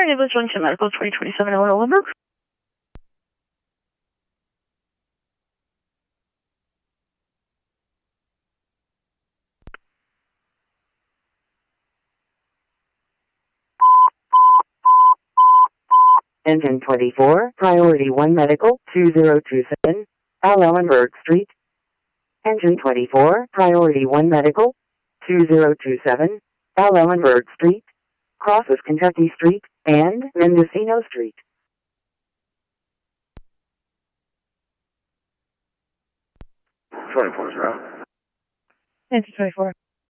Nicholas Junction Medical 2027 Illinois Lindbergh. Engine 24, Priority 1 Medical, 2027, Ellenberg Street. Engine 24, Priority 1 Medical, 2027, Ellenberg Street, crosses Kentucky Street and Mendocino Street. Engine 24.